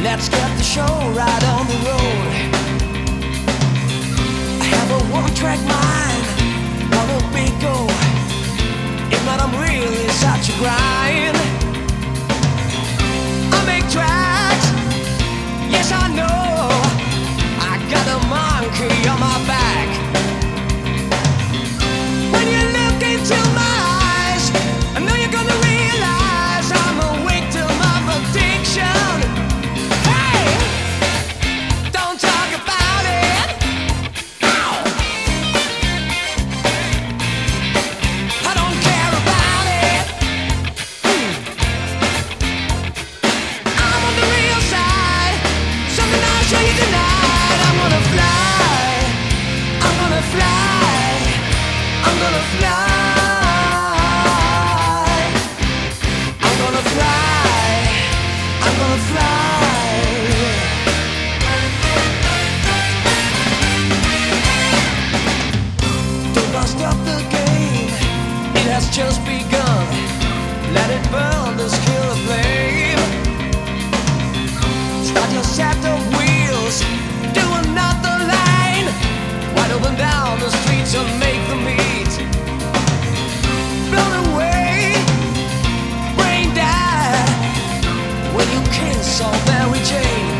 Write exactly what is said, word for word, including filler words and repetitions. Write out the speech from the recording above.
Let's get the show right on the road. I have a one-track mind, wanna be go. If not, I'm really such a grind. I make tracks, yes I know. I got a monkey on my back. When you look into my eyes, I know you're gonna realize I'm a victim of addiction. Hey, don't talk about it. I don't care about it. I'm on the real side, something I'll show you tonight. I'm gonna fly, I'm gonna fly, I'm gonna fly. I'm gonna fly, I'm gonna fly. Don't bust up the game, it has just begun. Let it burn, this killer flame. Start your set of wheels, do another line. Wide open down the streets and make them meet. Blown away, brain dead. When you kiss on Mary Jane.